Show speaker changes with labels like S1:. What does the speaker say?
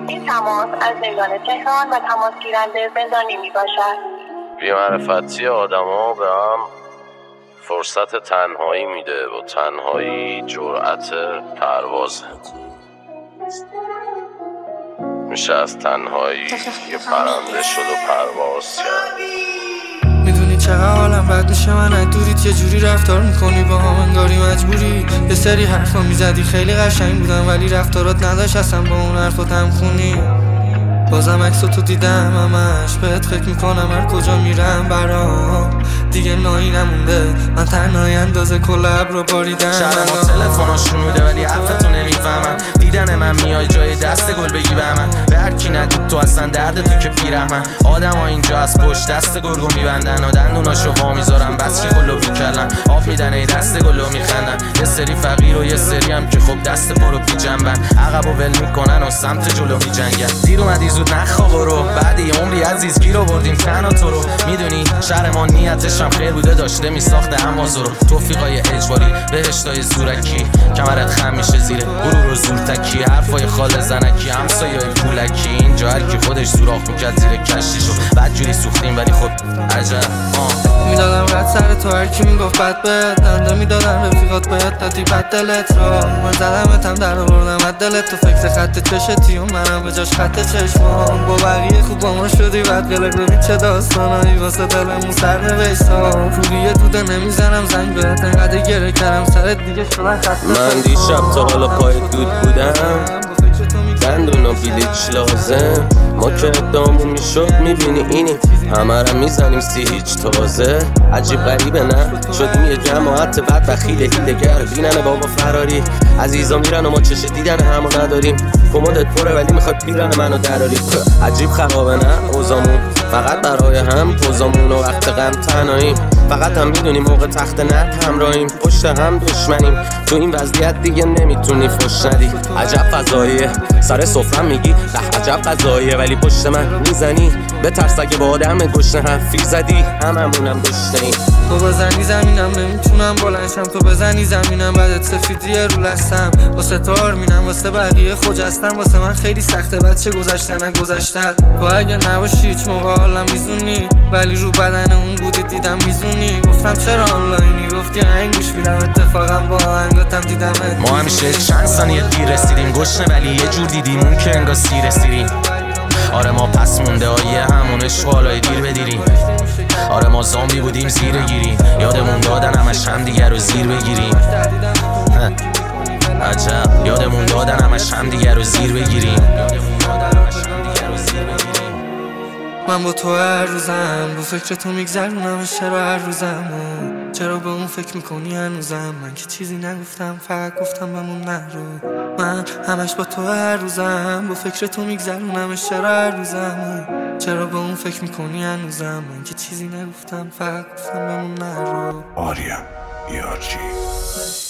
S1: این تماس از زندان تهران و تماس گیرنده زندانی می باشد.
S2: بی‌معرفتی آدما به هم فرصت تنهایی میده و تنهایی جرأت پروازه. میشه از تنهایی یه پرنده شد و پرواز کرد.
S3: میدونی چقدر حالم بد میشه من از دوریت، یه جوری رفتار میکنی با هم انگاری مجبوری. یه سری حرفا میزدی خیلی قشنگ بودن ولی رفتارات نداشت اصلا با اون حرفات هم خونی. بازم عکسو تو دیدم همش بهت فکر میکنم هر کجا میرم برام دیگه نایی نمونده، من تنهایی اندازه کل ابر رو باریدم.
S4: شهر ما تلفناشون میده ولی حرفتو نمیفهمم. دیدن من میای جای دست گل بگی به من، به هر کی ندید تو اصلا درد تو که پیرهمن. آدم ها اینجا از پشت دست گرگو میبندن و دندوناشو وا میذارن بس که گلو میکلن. آب میدن ای دست گلو میخندن. یه سری فقیر و یه سری هم که خب دست پرو پی جنبن، عقبو ول میکنن و سمت جلو میجنگن. دیر اومدی زود نخواب رو، بعد یه عمری عزیز گیر آوردیم تنها تو رو. میدونی شهر ما نیتش هم خیر بوده، داشته میساخته اما زورو. توفیقای اجباری بهشتای زورکی، کمرت خم میشه زیر غرور و زورتکی. حرفای خال زنکی همسایه‌ای پولکی، اینجا هر کی خودش سوراخ میکرد زیر کشتیشو. بعد جوری سوختیم ولی خب عجب.
S3: میدادم رد سر تو هر کی میگفت بد بهت، دنده میدادن رفیقات بهت دادی بد دلت رو. من زدمتم در آوردم از دلت، تو فکر خط چشتی و منم به جاش خط چشمام. با بقیه خوب با ما شدی بعد قلق ببین چه داستانایی واسه دلمون سر نوشتم. روی دوده نمیزنم زنگ بهت انقدر گره کردم سرت دیگه شدن خسته.
S2: من دیشب تا حالا پای دود بودم، دندون و بلیچ لازم. ما که ادامون میشد میبینی اینی همه را میزنیم سی هیچ تازه. عجیب غریبه نه شدیم یه جماعت بعد بخیل هیلگر. بینن بابا فراری عزیزا میرن و ما چش دیدن همو نداریم. کمدت پره ولی میخواد پیرن منو دراری. عجیب خرابه نه اوزامون فقط برای هم پوزامون و وقت غم تنهاییم. فقط هم میدونیم موقع تخت نرد همراهیم، پشت هم دشمنیم. تو این وضعیت دیگه نمیتونی فش ندی. عجب فضاییه سر سفرم میگی عجب قضاییه، ولی پشت من میزنی به ترس اگه با آدم گشنه حرفی زدی هممونم گشنه‌ایم.
S3: تو بزنی زمینم نمیتونم بلنشم، تو بزنی زمینم بعدت سفیدیه رو لستم. واسه تار مینم واسه بقیه خجستم، واسه من خیلی سخته بچه گذشتن نگذشتن. تو اگه نباشی هیچ موقع حالم میزونی، ولی رو بدن اون بودی دیدم میزونی. گفتم چرا آنلاینی گفتی هنگوش میدم، اتفاقا با هنگاتم دیدم.
S4: ما همیشه چند ثانیه دیر رسیدیم گشنه ولی یه جور دیدیم اون که انگار سیر رسیدیم. آره ما پس مونده آیه همون اشوالای دیر بدیریم. آره ما زامبی بودیم زیر گیریم، یادمون دادن همش هم دیگر رو زیر بگیریم. عجب یادمون دادن همش هم دیگر رو زیر بگیریم.
S3: من با تو هر روزم با فکر تو میگذرونم. چرا هر روزم چرا به اون فکر میکنی هنوزم؟ من که چیزی نگفتم فقط گفتم بمون نرو. من همش با تو هر روزم با فکر تو میگذرونم. چرا هر روزم چرا به اون فکر میکنی هنوزم؟ من که چیزی نگفتم فقط گفتم بمون نرو.
S5: آریا یارچی